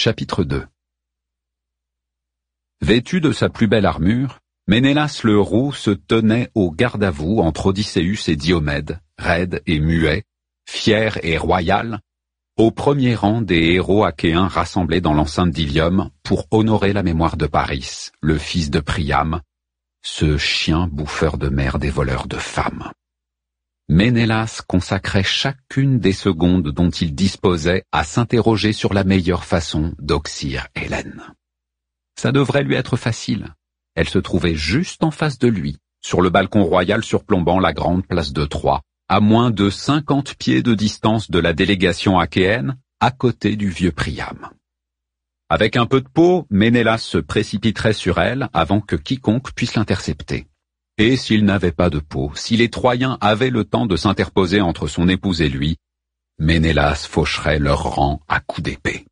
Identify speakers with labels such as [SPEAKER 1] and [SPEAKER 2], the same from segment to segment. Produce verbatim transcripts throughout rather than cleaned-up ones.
[SPEAKER 1] Chapitre deux. Vêtu de sa plus belle armure, Ménélas le roux se tenait au garde-à-vous entre Odysseus et Diomède, raide et muet, fier et royal, au premier rang des héros achéens rassemblés dans l'enceinte d'Ilium pour honorer la mémoire de Paris, le fils de Priam, ce chien bouffeur de merde et voleur de femmes. Ménélas consacrait chacune des secondes dont il disposait à s'interroger sur la meilleure façon d'oxyre Hélène. Ça devrait lui être facile. Elle se trouvait juste en face de lui, sur le balcon royal surplombant la grande place de Troie, à moins de cinquante pieds de distance de la délégation achéenne, à côté du vieux Priam. Avec un peu de peau, Ménélas se précipiterait sur elle avant que quiconque puisse l'intercepter. Et s'il n'avait pas de peau, si les Troyens avaient le temps de s'interposer entre son épouse et lui, Ménélas faucherait leur rang à coups d'épée.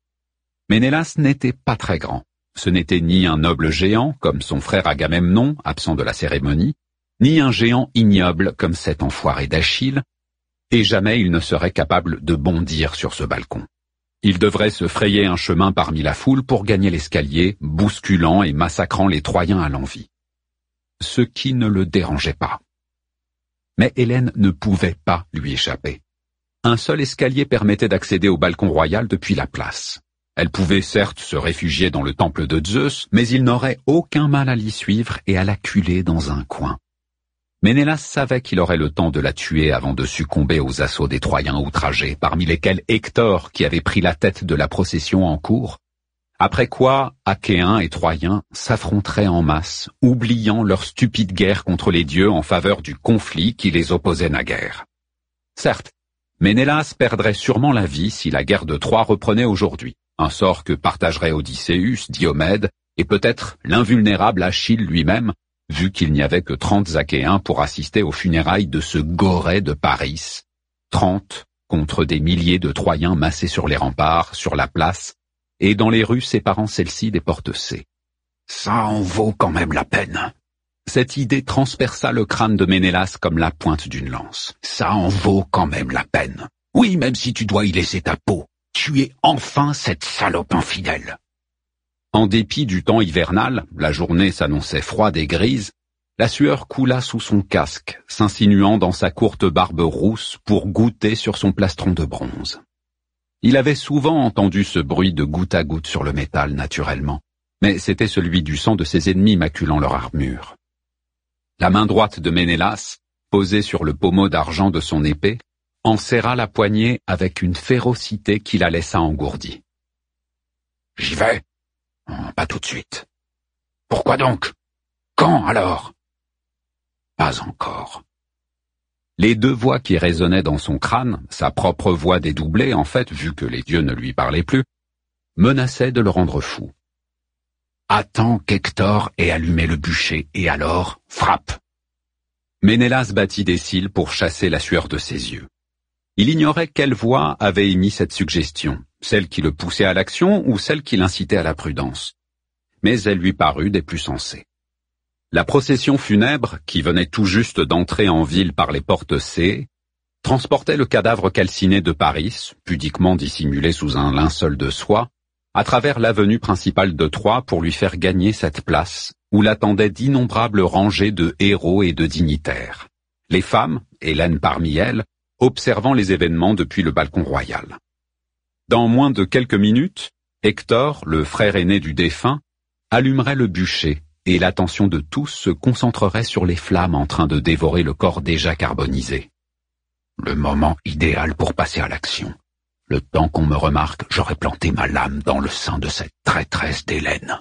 [SPEAKER 1] Ménélas n'était pas très grand. Ce n'était ni un noble géant, comme son frère Agamemnon, absent de la cérémonie, ni un géant ignoble comme cet enfoiré d'Achille, et jamais il ne serait capable de bondir sur ce balcon. Il devrait se frayer un chemin parmi la foule pour gagner l'escalier, bousculant et massacrant les Troyens à l'envi. Ce qui ne le dérangeait pas. Mais Hélène ne pouvait pas lui échapper. Un seul escalier permettait d'accéder au balcon royal depuis la place. Elle pouvait certes se réfugier dans le temple de Zeus, mais il n'aurait aucun mal à l'y suivre et à l'acculer dans un coin. Ménélas savait qu'il aurait le temps de la tuer avant de succomber aux assauts des Troyens outragés, parmi lesquels Hector, qui avait pris la tête de la procession en cours, après quoi Achéens et Troyens s'affronteraient en masse, oubliant leur stupide guerre contre les dieux en faveur du conflit qui les opposait naguère. Certes, Ménélas perdrait sûrement la vie si la guerre de Troie reprenait aujourd'hui, un sort que partageraient Odysseus, Diomède et peut-être l'invulnérable Achille lui-même, vu qu'il n'y avait que trente Achéens pour assister aux funérailles de ce Gorée de Paris, trente contre des milliers de Troyens massés sur les remparts, sur la place, et dans les rues séparant celle-ci des portes C. Ça en vaut quand même la peine. Cette idée transperça le crâne de Ménélas comme la pointe d'une lance. Ça en vaut quand même la peine. Oui, même si tu dois y laisser ta peau. Tuer enfin cette salope infidèle. En dépit du temps hivernal, la journée s'annonçait froide et grise, la sueur coula sous son casque, s'insinuant dans sa courte barbe rousse pour goûter sur son plastron de bronze. Il avait souvent entendu ce bruit de goutte à goutte sur le métal naturellement, mais c'était celui du sang de ses ennemis maculant leur armure. La main droite de Ménélas, posée sur le pommeau d'argent de son épée, en serra la poignée avec une férocité qui la laissa engourdie. « J'y vais ? Pas tout de suite. Pourquoi donc ? Quand alors ? Pas encore. » Les deux voix qui résonnaient dans son crâne, sa propre voix dédoublée en fait, vu que les dieux ne lui parlaient plus, menaçaient de le rendre fou. « Attends qu'Hector ait allumé le bûcher, et alors, frappe !» Ménélas battit des cils pour chasser la sueur de ses yeux. Il ignorait quelle voix avait émis cette suggestion, celle qui le poussait à l'action ou celle qui l'incitait à la prudence. Mais elle lui parut des plus sensées. La procession funèbre, qui venait tout juste d'entrer en ville par les portes C, transportait le cadavre calciné de Paris, pudiquement dissimulé sous un linceul de soie, à travers l'avenue principale de Troie pour lui faire gagner cette place, où l'attendaient d'innombrables rangées de héros et de dignitaires. Les femmes, Hélène parmi elles, observant les événements depuis le balcon royal. Dans moins de quelques minutes, Hector, le frère aîné du défunt, allumerait le bûcher, et l'attention de tous se concentrerait sur les flammes en train de dévorer le corps déjà carbonisé. Le moment idéal pour passer à l'action. Le temps qu'on me remarque, j'aurais planté ma lame dans le sein de cette traîtresse d'Hélène.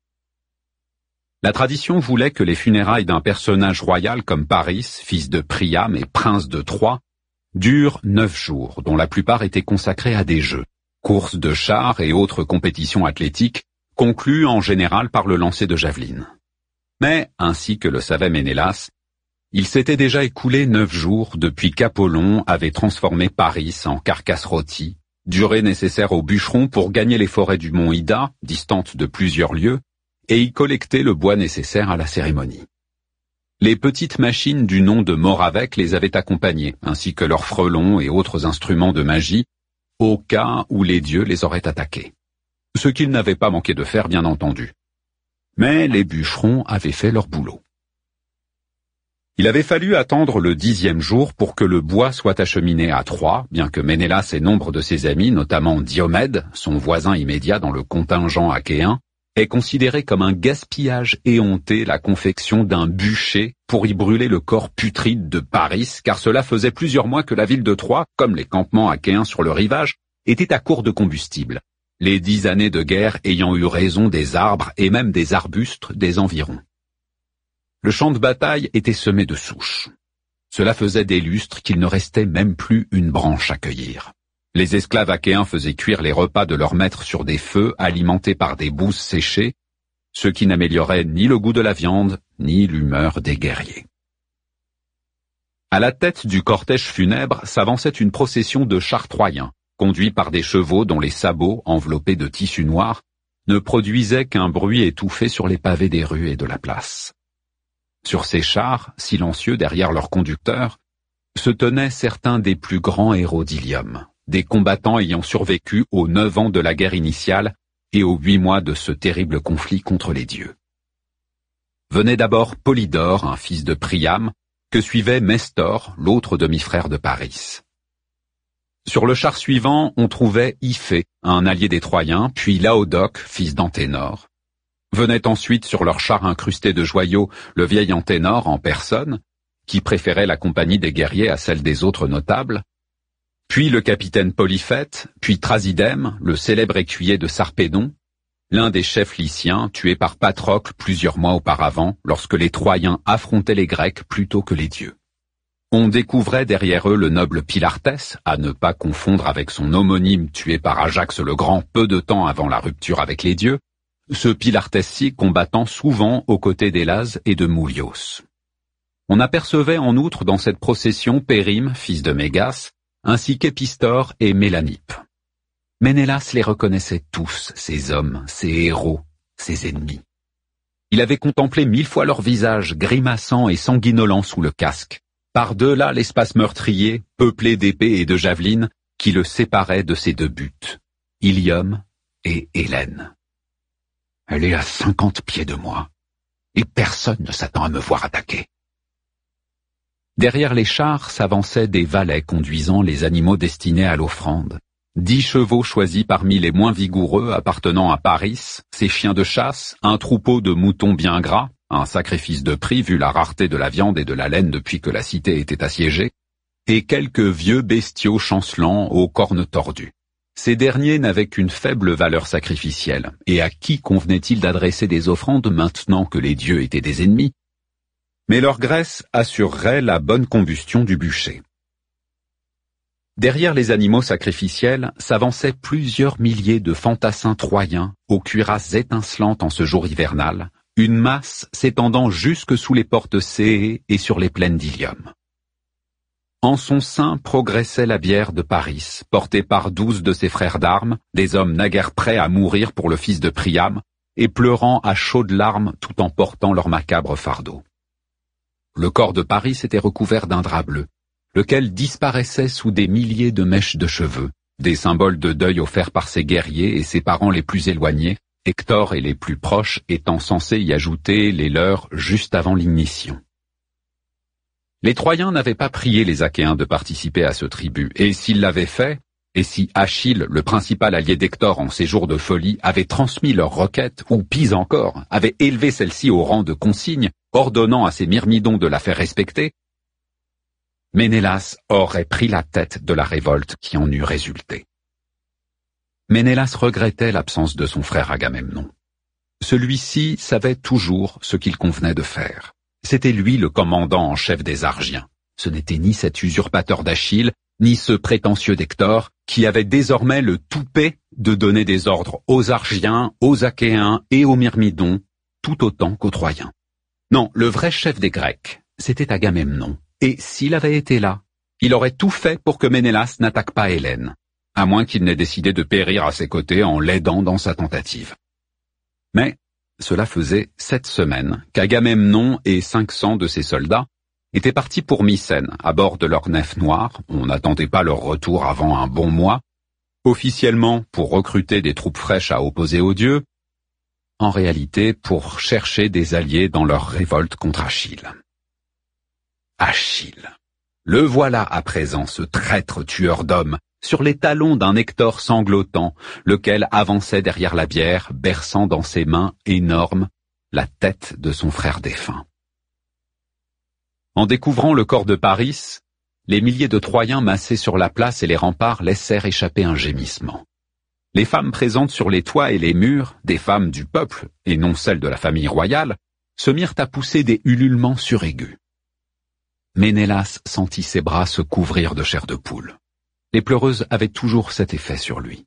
[SPEAKER 1] La tradition voulait que les funérailles d'un personnage royal comme Paris, fils de Priam et prince de Troie, durent neuf jours, dont la plupart étaient consacrés à des jeux, courses de chars et autres compétitions athlétiques, conclues en général par le lancer de javelines. Mais, ainsi que le savait Ménélas, il s'était déjà écoulé neuf jours depuis qu'Apollon avait transformé Paris en carcasse rôtie, durée nécessaire aux bûcherons pour gagner les forêts du mont Ida, distantes de plusieurs lieues, et y collecter le bois nécessaire à la cérémonie. Les petites machines du nom de Moravec les avaient accompagnés, ainsi que leurs frelons et autres instruments de magie, au cas où les dieux les auraient attaqués. ce qu'ils n'avaient pas manqué de faire bien entendu. Mais les bûcherons avaient fait leur boulot. Il avait fallu attendre le dixième jour pour que le bois soit acheminé à Troie, bien que Ménélas et nombre de ses amis, notamment Diomède, son voisin immédiat dans le contingent achéen, aient considéré comme un gaspillage éhonté la confection d'un bûcher pour y brûler le corps putride de Paris, car cela faisait plusieurs mois que la ville de Troie, comme les campements achéens sur le rivage, était à court de combustible, les dix années de guerre ayant eu raison des arbres et même des arbustes des environs. Le champ de bataille était semé de souches. Cela faisait des lustres qu'il ne restait même plus une branche à cueillir. Les esclaves achéens faisaient cuire les repas de leurs maîtres sur des feux alimentés par des bouses séchées, ce qui n'améliorait ni le goût de la viande, ni l'humeur des guerriers. À la tête du cortège funèbre s'avançait une procession de chars troyens, conduits par des chevaux dont les sabots, enveloppés de tissu noir, ne produisaient qu'un bruit étouffé sur les pavés des rues et de la place. Sur ces chars, silencieux derrière leurs conducteurs, se tenaient certains des plus grands héros d'Ilium, des combattants ayant survécu aux neuf ans de la guerre initiale et aux huit mois de ce terrible conflit contre les dieux. Venait d'abord Polydore, un fils de Priam, que suivait Mestor, l'autre demi-frère de Paris. Sur le char suivant, on trouvait Iphée, un allié des Troyens, puis Laodoque, fils d'Anténor. Venait ensuite sur leur char incrusté de joyaux le vieil Anténor en personne, qui préférait la compagnie des guerriers à celle des autres notables, puis le capitaine Polyphète, puis Thrasidème, le célèbre écuyer de Sarpédon, l'un des chefs lyciens tué par Patrocle plusieurs mois auparavant lorsque les Troyens affrontaient les Grecs plutôt que les dieux. On découvrait derrière eux le noble Pylartès, à ne pas confondre avec son homonyme tué par Ajax le Grand peu de temps avant la rupture avec les dieux, ce Pylartès-ci combattant souvent aux côtés d'Élase et de Moulios. On apercevait en outre dans cette procession Périme, fils de Mégas, ainsi qu'Épistor et Mélanippe. Ménélas les reconnaissait tous, ces hommes, ces héros, ces ennemis. Il avait contemplé mille fois leurs visages, grimaçants et sanguinolents sous le casque, par-delà l'espace meurtrier, peuplé d'épées et de javelines, qui le séparait de ses deux buts, Ilium et Hélène. Elle est à cinquante pieds de moi, et personne ne s'attend à me voir attaquer. Derrière les chars s'avançaient des valets conduisant les animaux destinés à l'offrande. Dix chevaux choisis parmi les moins vigoureux appartenant à Paris, ses chiens de chasse, un troupeau de moutons bien gras, un sacrifice de prix vu la rareté de la viande et de la laine depuis que la cité était assiégée, et quelques vieux bestiaux chancelants aux cornes tordues. Ces derniers n'avaient qu'une faible valeur sacrificielle, et à qui convenait-il d'adresser des offrandes maintenant que les dieux étaient des ennemis? Mais leur graisse assurerait la bonne combustion du bûcher. Derrière les animaux sacrificiels s'avançaient plusieurs milliers de fantassins troyens aux cuirasses étincelantes en ce jour hivernal, une masse s'étendant jusque sous les portes Céées et sur les plaines d'Ilium. En son sein progressait la bière de Paris, portée par douze de ses frères d'armes, des hommes naguère prêts à mourir pour le fils de Priam, et pleurant à chaudes larmes tout en portant leur macabre fardeau. Le corps de Paris était recouvert d'un drap bleu, lequel disparaissait sous des milliers de mèches de cheveux, des symboles de deuil offerts par ses guerriers et ses parents les plus éloignés, Hector et les plus proches étant censés y ajouter les leurs juste avant l'ignition. Les Troyens n'avaient pas prié les Achéens de participer à ce tribut, et s'ils l'avaient fait, et si Achille, le principal allié d'Hector en ces jours de folie, avait transmis leur requête, ou pis encore, avait élevé celle-ci au rang de consigne, ordonnant à ses myrmidons de la faire respecter, Ménélas aurait pris la tête de la révolte qui en eût résulté. Ménélas regrettait l'absence de son frère Agamemnon. Celui-ci savait toujours ce qu'il convenait de faire. C'était lui le commandant en chef des Argiens. Ce n'était ni cet usurpateur d'Achille, ni ce prétentieux d'Hector, qui avait désormais le toupet de donner des ordres aux Argiens, aux Achéens et aux Myrmidons, tout autant qu'aux Troyens. Non, le vrai chef des Grecs, c'était Agamemnon, et s'il avait été là, il aurait tout fait pour que Ménélas n'attaque pas Hélène, à moins qu'il n'ait décidé de périr à ses côtés en l'aidant dans sa tentative. Mais cela faisait sept semaines qu'Agamemnon et cinq cents de ses soldats étaient partis pour Mycène, à bord de leur nef noire, on n'attendait pas leur retour avant un bon mois, officiellement pour recruter des troupes fraîches à opposer aux dieux, en réalité pour chercher des alliés dans leur révolte contre Achille. Achille. Le voilà à présent, ce traître tueur d'hommes, sur les talons d'un Hector sanglotant, lequel avançait derrière la bière, berçant dans ses mains énormes la tête de son frère défunt. En découvrant le corps de Paris, les milliers de Troyens massés sur la place et les remparts laissèrent échapper un gémissement. Les femmes présentes sur les toits et les murs, des femmes du peuple, et non celles de la famille royale, se mirent à pousser des ululements suraigus. Ménélas sentit ses bras se couvrir de chair de poule. Les pleureuses avaient toujours cet effet sur lui.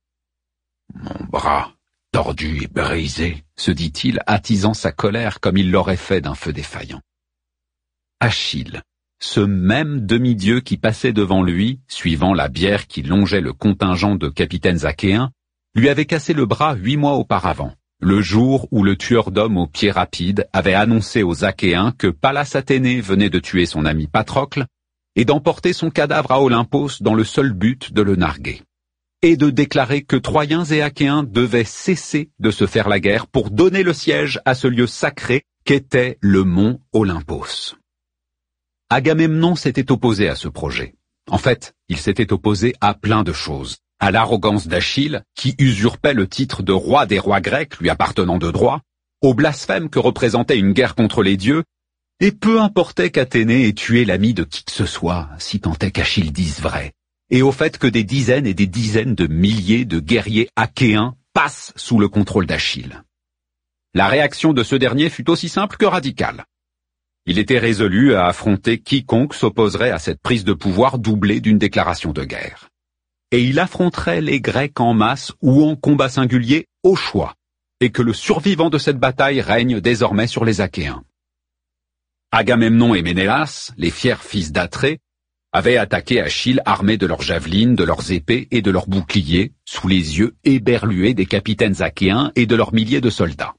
[SPEAKER 1] « Mon bras, tordu et brisé, » se dit-il, attisant sa colère comme il l'aurait fait d'un feu défaillant. Achille, ce même demi-dieu qui passait devant lui, suivant la bière qui longeait le contingent de capitaines achéens, lui avait cassé le bras huit mois auparavant, le jour où le tueur d'hommes aux pieds rapides avait annoncé aux Achéens que Pallas Athénée venait de tuer son ami Patrocle et d'emporter son cadavre à Olympos dans le seul but de le narguer, et de déclarer que Troyens et Achéens devaient cesser de se faire la guerre pour donner le siège à ce lieu sacré qu'était le mont Olympos. Agamemnon s'était opposé à ce projet. En fait, il s'était opposé à plein de choses. À l'arrogance d'Achille, qui usurpait le titre de roi des rois grecs lui appartenant de droit, au blasphème que représentait une guerre contre les dieux, et peu importait qu'Athénée ait tué l'ami de qui que ce soit, si tant est qu'Achille dise vrai, et au fait que des dizaines et des dizaines de milliers de guerriers achéens passent sous le contrôle d'Achille. La réaction de ce dernier fut aussi simple que radicale. Il était résolu à affronter quiconque s'opposerait à cette prise de pouvoir doublée d'une déclaration de guerre. Et il affronterait les Grecs en masse ou en combat singulier au choix, et que le survivant de cette bataille règne désormais sur les Achéens. Agamemnon et Ménélas, les fiers fils d'Atrée, avaient attaqué Achille armés de leurs javelines, de leurs épées et de leurs boucliers, sous les yeux éberlués des capitaines achéens et de leurs milliers de soldats.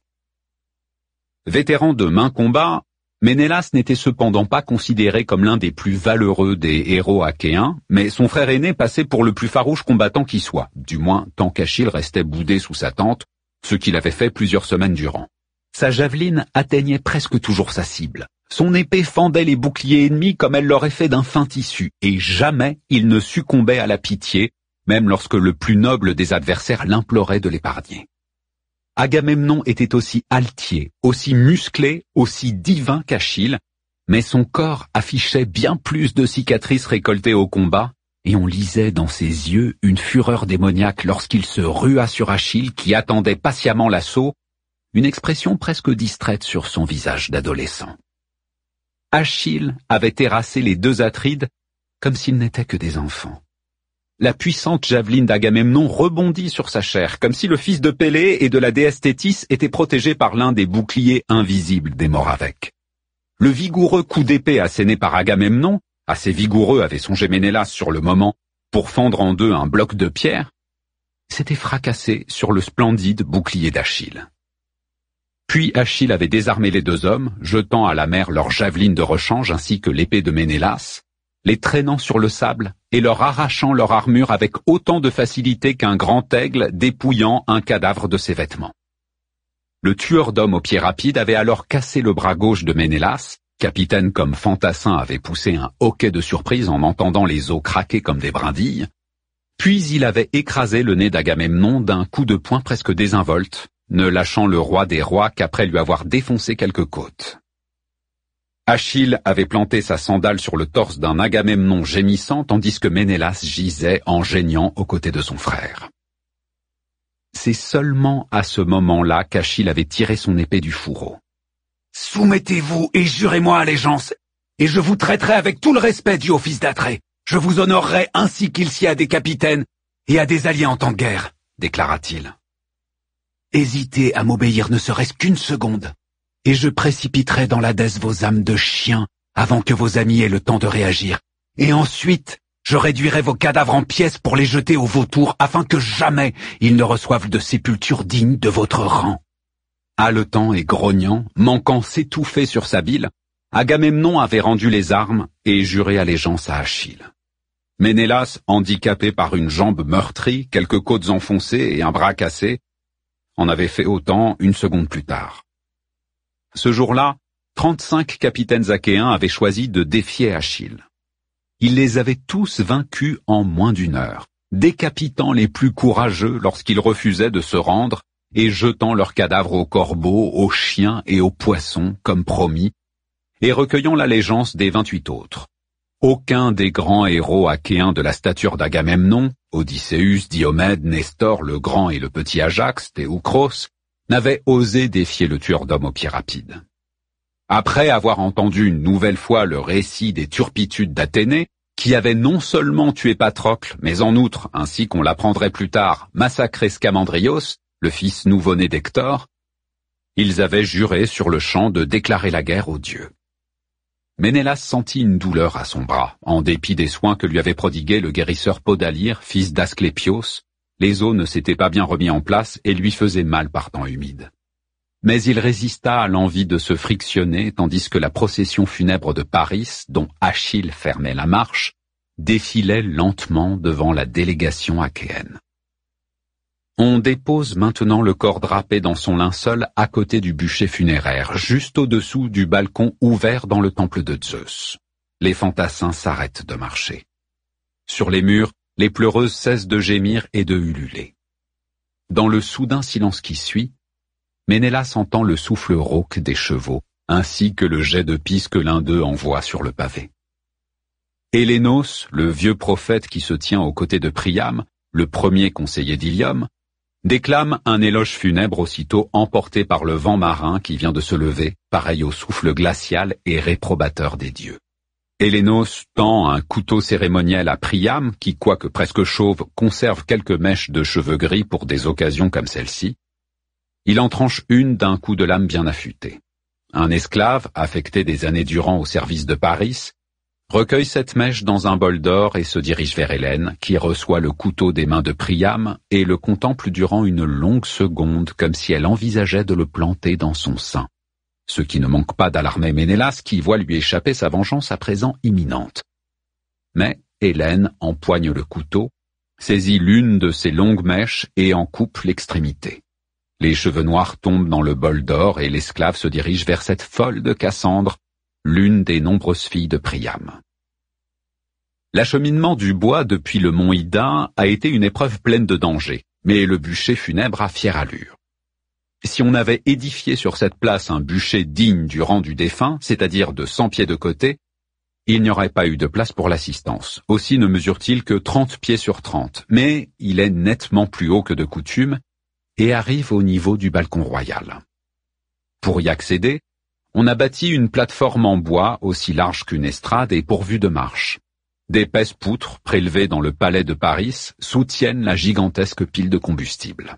[SPEAKER 1] Vétéran de maints combats, Ménélas n'était cependant pas considéré comme l'un des plus valeureux des héros achéens, mais son frère aîné passait pour le plus farouche combattant qui soit, du moins tant qu'Achille restait boudé sous sa tente, ce qu'il avait fait plusieurs semaines durant. Sa javeline atteignait presque toujours sa cible. Son épée fendait les boucliers ennemis comme elle l'aurait fait d'un fin tissu, et jamais il ne succombait à la pitié, même lorsque le plus noble des adversaires l'implorait de l'épargner. Agamemnon était aussi altier, aussi musclé, aussi divin qu'Achille, mais son corps affichait bien plus de cicatrices récoltées au combat, et on lisait dans ses yeux une fureur démoniaque lorsqu'il se rua sur Achille qui attendait patiemment l'assaut, une expression presque distraite sur son visage d'adolescent. Achille avait terrassé les deux Atrides comme s'ils n'étaient que des enfants. La puissante javeline d'Agamemnon rebondit sur sa chair, comme si le fils de Pélée et de la déesse Thétis était protégé par l'un des boucliers invisibles des Moravèques. Le vigoureux coup d'épée asséné par Agamemnon, assez vigoureux avait songé Ménélas sur le moment, pour fendre en deux un bloc de pierre, s'était fracassé sur le splendide bouclier d'Achille. Puis Achille avait désarmé les deux hommes, jetant à la mer leurs javelines de rechange ainsi que l'épée de Ménélas, les traînant sur le sable et leur arrachant leur armure avec autant de facilité qu'un grand aigle dépouillant un cadavre de ses vêtements. Le tueur d'hommes aux pieds rapides avait alors cassé le bras gauche de Ménélas, capitaine comme Fantassin avait poussé un hoquet de surprise en entendant les os craquer comme des brindilles, puis il avait écrasé le nez d'Agamemnon d'un coup de poing presque désinvolte, ne lâchant le roi des rois qu'après lui avoir défoncé quelques côtes. Achille avait planté sa sandale sur le torse d'un Agamemnon gémissant tandis que Ménélas gisait en geignant aux côtés de son frère. C'est seulement à ce moment-là qu'Achille avait tiré son épée du fourreau. « Soumettez-vous et jurez-moi allégeance, et je vous traiterai avec tout le respect dû au fils d'Atrée. Je vous honorerai ainsi qu'il s'y a des capitaines et à des alliés en temps de guerre, » déclara-t-il. « Hésitez à m'obéir ne serait-ce qu'une seconde, et je précipiterai dans l'Hadès vos âmes de chiens avant que vos amis aient le temps de réagir. Et ensuite, je réduirai vos cadavres en pièces pour les jeter aux vautours afin que jamais ils ne reçoivent de sépulture digne de votre rang. » Haletant et grognant, manquant s'étouffer sur sa bile, Agamemnon avait rendu les armes et juré allégeance à Achille. Ménélas, handicapé par une jambe meurtrie, quelques côtes enfoncées et un bras cassé, en avait fait autant une seconde plus tard. Ce jour-là, trente-cinq capitaines achéens avaient choisi de défier Achille. Il les avait tous vaincus en moins d'une heure, décapitant les plus courageux lorsqu'ils refusaient de se rendre et jetant leurs cadavres aux corbeaux, aux chiens et aux poissons, comme promis, et recueillant l'allégeance des vingt-huit autres. Aucun des grands héros achéens de la stature d'Agamemnon, Odysseus, Diomède, Nestor, le grand et le petit Ajax, Théoukros, n'avait osé défier le tueur d'hommes aux pieds rapides. Après avoir entendu une nouvelle fois le récit des turpitudes d'Athénée, qui avait non seulement tué Patrocle, mais en outre, ainsi qu'on l'apprendrait plus tard, massacré Scamandrios, le fils nouveau-né d'Hector, ils avaient juré sur le champ de déclarer la guerre aux dieux. Ménélas sentit une douleur à son bras, en dépit des soins que lui avait prodigués le guérisseur Podalyre, fils d'Asclépios. Les os ne s'étaient pas bien remis en place et lui faisaient mal par temps humide. Mais il résista à l'envie de se frictionner tandis que la procession funèbre de Paris, dont Achille fermait la marche, défilait lentement devant la délégation achéenne. On dépose maintenant le corps drapé dans son linceul à côté du bûcher funéraire, juste au-dessous du balcon ouvert dans le temple de Zeus. Les fantassins s'arrêtent de marcher. Sur les murs, les pleureuses cessent de gémir et de ululer. Dans le soudain silence qui suit, Ménélas entend le souffle rauque des chevaux, ainsi que le jet de pisse que l'un d'eux envoie sur le pavé. Hélénos, le vieux prophète qui se tient aux côtés de Priam, le premier conseiller d'Ilium, déclame un éloge funèbre aussitôt emporté par le vent marin qui vient de se lever, pareil au souffle glacial et réprobateur des dieux. Hélénos tend un couteau cérémoniel à Priam, qui, quoique presque chauve, conserve quelques mèches de cheveux gris pour des occasions comme celle-ci. Il en tranche une d'un coup de lame bien affûté. Un esclave, affecté des années durant au service de Paris, recueille cette mèche dans un bol d'or et se dirige vers Hélène, qui reçoit le couteau des mains de Priam et le contemple durant une longue seconde comme si elle envisageait de le planter dans son sein. Ce qui ne manque pas d'alarmer Ménélas qui voit lui échapper sa vengeance à présent imminente. Mais Hélène empoigne le couteau, saisit l'une de ses longues mèches et en coupe l'extrémité. Les cheveux noirs tombent dans le bol d'or et l'esclave se dirige vers cette folle de Cassandre, l'une des nombreuses filles de Priam. L'acheminement du bois depuis le mont Ida a été une épreuve pleine de dangers, mais le bûcher funèbre a fière allure. Si on avait édifié sur cette place un bûcher digne du rang du défunt, c'est-à-dire de cent pieds de côté, il n'y aurait pas eu de place pour l'assistance. Aussi ne mesure-t-il que trente pieds sur trente, mais il est nettement plus haut que de coutume et arrive au niveau du balcon royal. Pour y accéder, on a bâti une plateforme en bois aussi large qu'une estrade et pourvue de marches. D'épaisses poutres prélevées dans le palais de Paris soutiennent la gigantesque pile de combustible.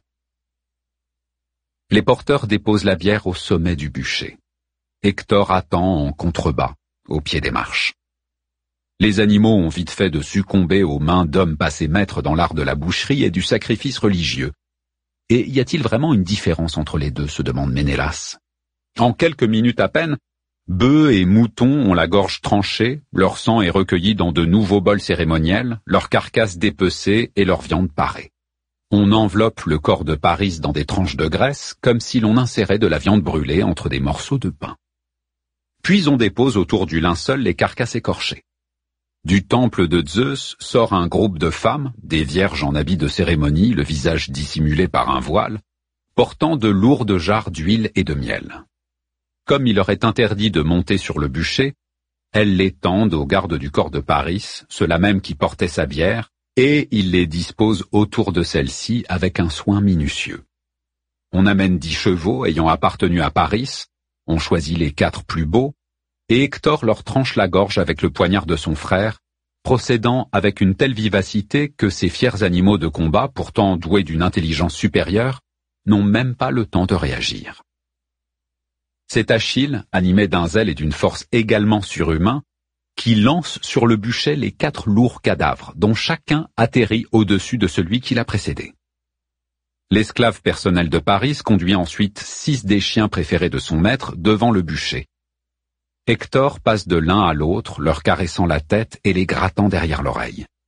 [SPEAKER 1] Les porteurs déposent la bière au sommet du bûcher. Hector attend en contrebas, au pied des marches. Les animaux ont vite fait de succomber aux mains d'hommes passés maîtres dans l'art de la boucherie et du sacrifice religieux. Et y a-t-il vraiment une différence entre les deux, se demande Ménélas. En quelques minutes à peine, bœufs et moutons ont la gorge tranchée, leur sang est recueilli dans de nouveaux bols cérémoniels, leurs carcasses dépecées et leur viande parée. On enveloppe le corps de Paris dans des tranches de graisse, comme si l'on insérait de la viande brûlée entre des morceaux de pain. Puis on dépose autour du linceul les carcasses écorchées. Du temple de Zeus sort un groupe de femmes, des vierges en habits de cérémonie, le visage dissimulé par un voile, portant de lourdes jarres d'huile et de miel. Comme il leur est interdit de monter sur le bûcher, elles les tendent aux gardes du corps de Paris, ceux-là même qui portaient sa bière, et il les dispose autour de celle-ci avec un soin minutieux. On amène dix chevaux ayant appartenu à Paris, on choisit les quatre plus beaux, et Hector leur tranche la gorge avec le poignard de son frère, procédant avec une telle vivacité que ces fiers animaux de combat, pourtant doués d'une intelligence supérieure, n'ont même pas le temps de réagir. C'est Achille, animé d'un zèle et d'une force également surhumains, qui lance sur le bûcher les quatre lourds cadavres, dont chacun atterrit au-dessus de celui qui l'a précédé. L'esclave personnel de Paris conduit ensuite six des chiens préférés de son maître devant le bûcher. Hector passe de l'un à l'autre, leur caressant la tête et les grattant derrière l'oreille.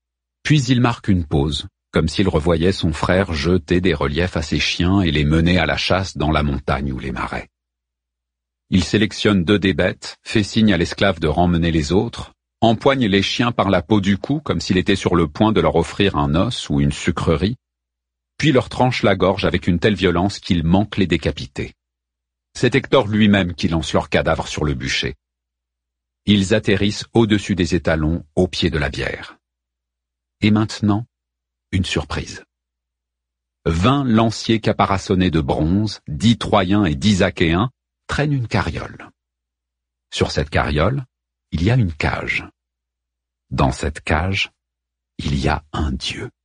[SPEAKER 1] Puis il marque une pause, comme s'il revoyait son frère jeter des reliefs à ses chiens et les mener à la chasse dans la montagne ou les marais. Il sélectionne deux des bêtes, fait signe à l'esclave de remmener les autres, empoigne les chiens par la peau du cou comme s'il était sur le point de leur offrir un os ou une sucrerie, puis leur tranche la gorge avec une telle violence qu'il manque les décapiter. C'est Hector lui-même qui lance leurs cadavres sur le bûcher. Ils atterrissent au-dessus des étalons, au pied de la bière. Et maintenant, une surprise. Vingt lanciers caparaçonnés de bronze, dix Troyens et dix Achéens, traînent une carriole. Sur cette carriole, il y a une cage. Dans cette cage, il y a un dieu.